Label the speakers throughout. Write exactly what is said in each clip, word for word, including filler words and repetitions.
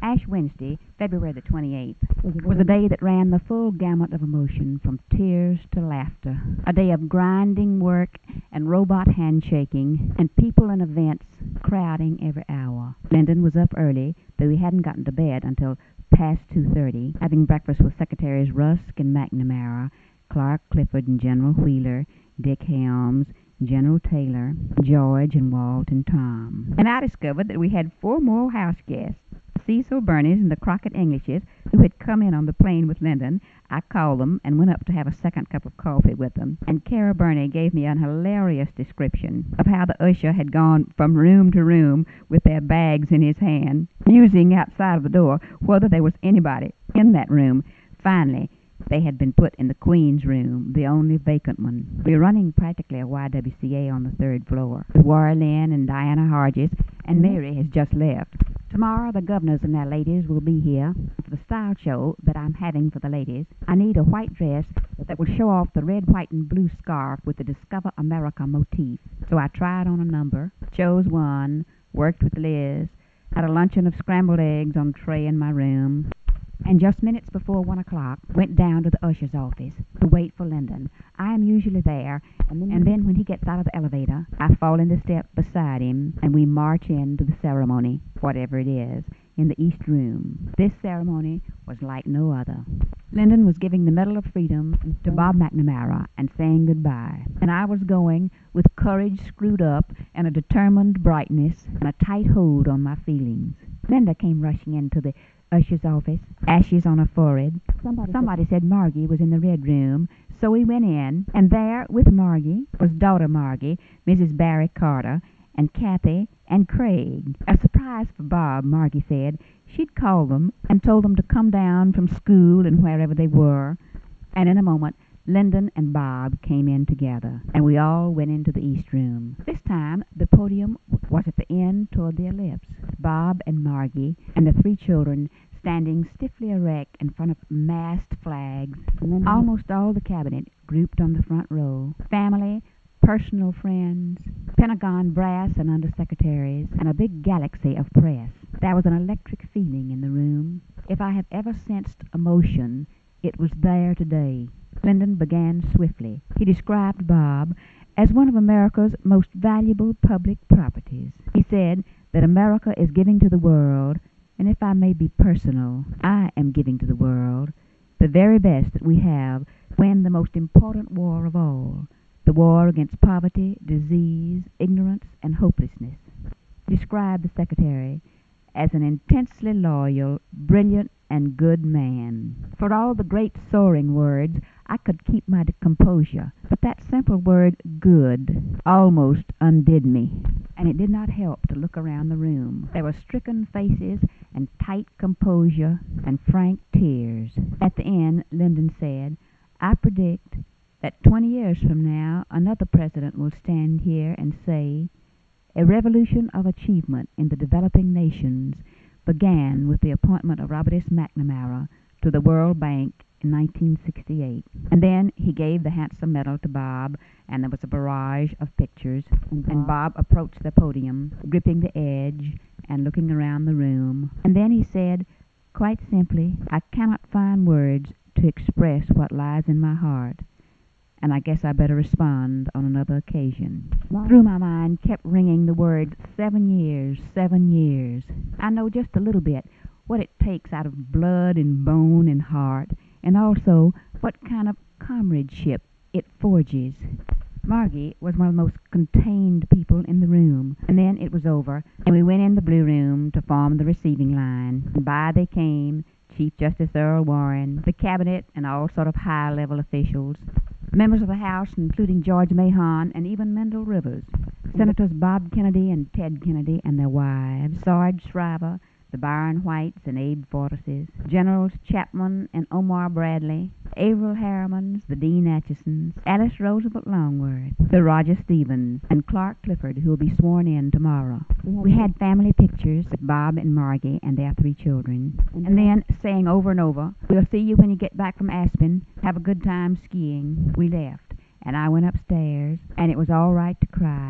Speaker 1: Ash Wednesday, February the twenty-eighth, was a day that ran the full gamut of emotion from tears to laughter. A day of grinding work and robot handshaking and people and events crowding every hour. Lyndon was up early, though he hadn't gotten to bed until past two thirty, having breakfast with Secretaries Rusk and McNamara, Clark Clifford and General Wheeler, Dick Helms, General Taylor, George and Walt and Tom. And I discovered that we had four more house guests. Cecil Bernays and the Crockett Englishes, who had come in on the plane with Lyndon. I called them and went up to have a second cup of coffee with them. And Cara Burney gave me an hilarious description of how the usher had gone from room to room with their bags in his hand, musing outside of the door whether there was anybody in that room. Finally, they had been put in the Queen's room, the only vacant one. We were running practically a Y W C A on the third floor, with Warren Lynn and Diana Hargis, and Mary has just left. Tomorrow the governors and their ladies will be here for the style show that I'm having for the ladies. I need a white dress that will show off the red, white, and blue scarf with the Discover America motif. So I tried on a number, chose one, worked with Liz, had a luncheon of scrambled eggs on a tray in my room, and just minutes before one o'clock went down to the usher's office to wait for Lyndon. I am usually there, and then, and then when he gets out of the elevator, I fall into step beside him, and we march into the ceremony, whatever it is, in the East Room. This ceremony was like no other. Lyndon was giving the Medal of Freedom to Bob McNamara and saying goodbye, and I was going with courage screwed up and a determined brightness and a tight hold on my feelings. Linda came rushing into the usher's office, ashes on her forehead. Somebody, Somebody said Margie was in the red room, so we went in, and there with Margie was daughter Margie, Missus Barry Carter, and Kathy and Craig. A surprise for Bob, Margie said. She'd called them and told them to come down from school and wherever they were, and in a moment Lyndon and Bob came in together, and we all went into the East Room. This time the podium was at the end toward the ellipse. Bob and Margie and the three children standing stiffly erect in front of massed flags, and then almost all the cabinet grouped on the front row. Family, personal friends, Pentagon brass and undersecretaries, and a big galaxy of press. There was an electric feeling in the room. If I have ever sensed emotion, it was there today. Lyndon began swiftly. He described Bob as one of America's most valuable public properties. He said that America is giving to the world, and if I may be personal, I am giving to the world the very best that we have to win the most important war of all, the war against poverty, disease, ignorance, and hopelessness. He described the secretary as an intensely loyal, brilliant, and good man. For all the great soaring words, I could keep my composure, but that simple word good almost undid me, and it did not help to look around the room. There were stricken faces and tight composure and frank tears. At the end, Lyndon said, I predict that twenty years from now, another president will stand here and say, a revolution of achievement in the developing nations began with the appointment of Robert S. McNamara to the World Bank in nineteen sixty-eight. And then he gave the handsome medal to Bob, and there was a barrage of pictures, and Bob, and Bob approached the podium, gripping the edge and looking around the room. And then he said, quite simply, I cannot find words to express what lies in my heart, and I guess I better respond on another occasion. Through my mind kept ringing the words, seven years, seven years. I know just a little bit what it takes out of blood and bone and heart, and also what kind of comradeship it forges. Margie was one of the most contained people in the room, and then it was over, and we went in the blue room to form the receiving line, and by they came, Chief Justice Earl Warren, the cabinet, and all sort of high-level officials, members of the House, including George Mahon and even Mendel Rivers, Senators Bob Kennedy and Ted Kennedy and their wives, Sarge Shriver, the Byron Whites and Abe Fortases, Generals Chapman and Omar Bradley, Averell Harrimans, the Dean Achesons, Alice Roosevelt Longworth, the Roger Stevens, and Clark Clifford, who will be sworn in tomorrow. We had family pictures with Bob and Margie and their three children, and then saying over and over, we'll see you when you get back from Aspen. Have a good time skiing. We left, and I went upstairs, and it was all right to cry,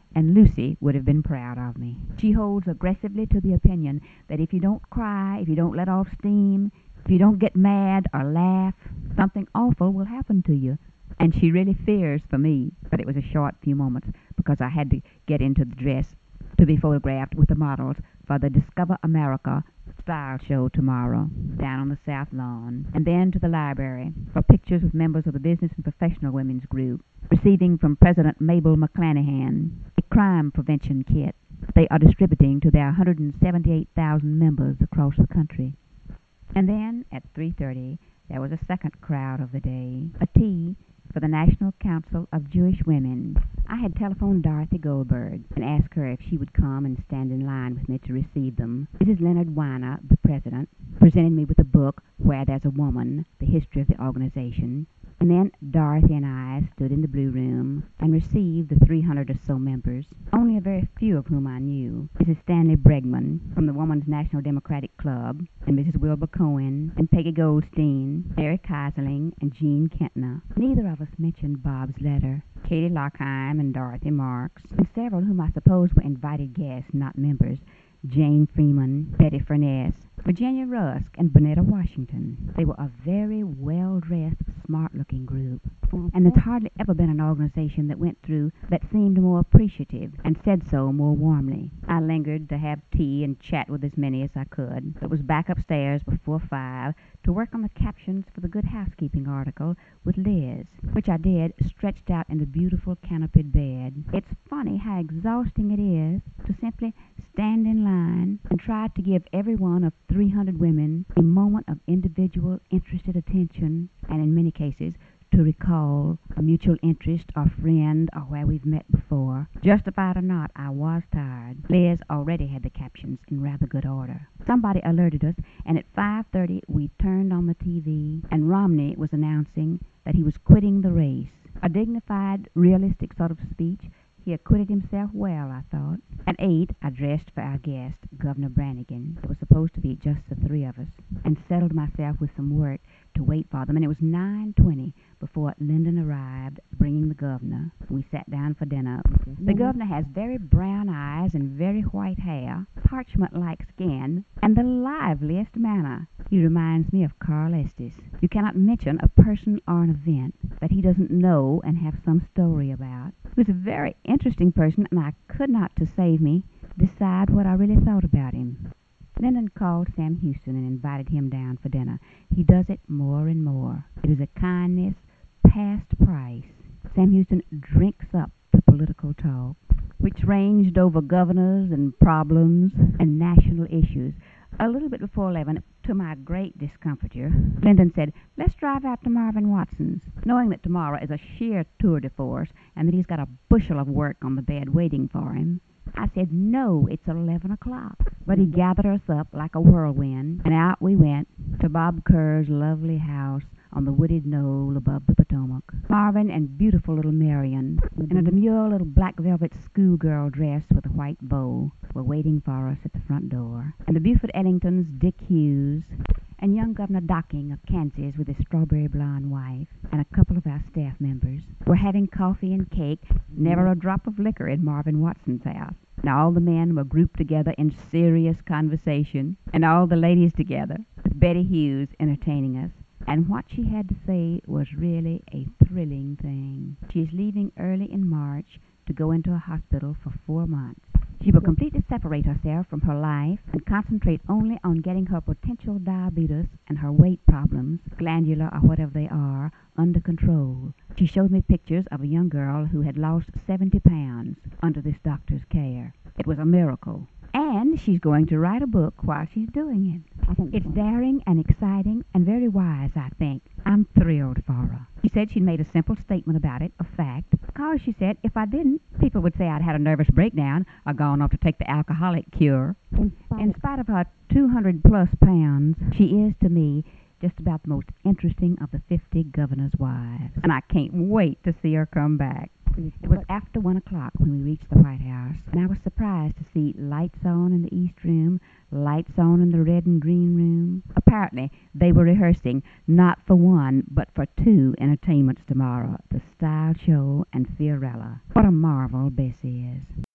Speaker 1: and Lucy would have been proud of me. She holds aggressively to the opinion that if you don't cry, if you don't let off steam, if you don't get mad or laugh, something awful will happen to you. And she really fears for me. But it was a short few moments because I had to get into the dress to be photographed with the models for the Discover America style show tomorrow down on the South Lawn, and then to the library for pictures with members of the Business and Professional Women's Group, receiving from President Mabel McClanahan a crime prevention kit they are distributing to their one hundred seventy-eight thousand members across the country. And then at three thirty there was a second crowd of the day, a tea for the National Council of Jewish Women. I had telephoned Dorothy Goldberg and asked her if she would come and stand in line with me to receive them. Missus Leonard Weiner, the president, presented me with a book, Where There's a Woman, The History of the Organization. And then Dorothy and I stood in the Blue Room and received the three hundred or so members, only a very few of whom I knew. Missus Stanley Bregman from the Women's National Democratic Club, and Missus Wilbur Cohen, and Peggy Goldstein, Mary Kaiserling, and Jean Kentner. Neither of us mentioned Bob's letter. Katie Lockheim and Dorothy Marks, and several whom I suppose were invited guests, not members. Jane Freeman, Betty Furness, Virginia Rusk, and Bonetta Washington. They were a very well-dressed, smart-looking group. And there's hardly ever been an organization that went through that seemed more appreciative and said so more warmly. I lingered to have tea and chat with as many as I could, but was back upstairs before five to work on the captions for the Good Housekeeping article with Liz, which I did stretched out in the beautiful canopied bed. It's funny how exhausting it is to simply stand in line and try to give every one of three hundred women a moment of individual interested attention, and in many cases to recall a mutual interest or friend or where we've met before. Justified or not, I was tired. Liz already had the captions in rather good order. Somebody alerted us, and at five thirty we turned on the T V, and Romney was announcing that he was quitting the race. A dignified, realistic sort of speech. He acquitted himself well, I thought. At eight, I dressed for our guest, Governor Brannigan. It was supposed to be just the three of us, and settled myself with some work to wait for them, and it was nine twenty before Lyndon arrived, bringing the governor. We sat down for dinner. The governor has very brown eyes and very white hair, parchment-like skin, and the liveliest manner. He reminds me of Carl Estes. You cannot mention a person or an event that he doesn't know and have some story about. He was a very interesting person, and I could not, to save me, decide what I really thought about him. Lyndon called Sam Houston and invited him down for dinner. He does it more and more. It is a kindness past price. Sam Houston drinks up the political talk, which ranged over governors and problems and national issues. A little bit before eleven, to my great discomfiture, Lyndon said, "Let's drive out to Marvin Watson's," knowing that tomorrow is a sheer tour de force and that he's got a bushel of work on the bed waiting for him. I said, "No, it's eleven o'clock." But he gathered us up like a whirlwind, and out we went to Bob Kerr's lovely house on the wooded knoll above the Potomac. Marvin and beautiful little Marion, in a demure little black velvet schoolgirl dress with a white bow, were waiting for us at the front door. And the Buford Ellingtons, Dick Hughes, and young Governor Docking of Kansas with his strawberry blonde wife, and a couple of our staff members, were having coffee and cake, never a drop of liquor in Marvin Watson's house. And all the men were grouped together in serious conversation, and all the ladies together, with Betty Hughes entertaining us. And what she had to say was really a thrilling thing. She is leaving early in March to go into a hospital for four months. She will completely separate herself from her life and concentrate only on getting her potential diabetes and her weight problems, glandular or whatever they are, under control. She showed me pictures of a young girl who had lost seventy pounds under this doctor's care. It was a miracle. And she's going to write a book while she's doing it. It's daring and exciting and very wise, I think. I'm thrilled for her. She said she'd made a simple statement about it, a fact, because she said if I didn't, people would say I'd had a nervous breakdown or gone off to take the alcoholic cure. In spite, In spite of her two hundred plus pounds, she is, to me, just about the most interesting of the fifty governors' wives. And I can't wait to see her come back. It was after one o'clock when we reached the White House, and I was surprised to see lights on in the East Room, lights on in the Red and Green Room. Apparently, they were rehearsing not for one, but for two entertainments tomorrow, the Style Show and Fiorella. What a marvel Bessie is.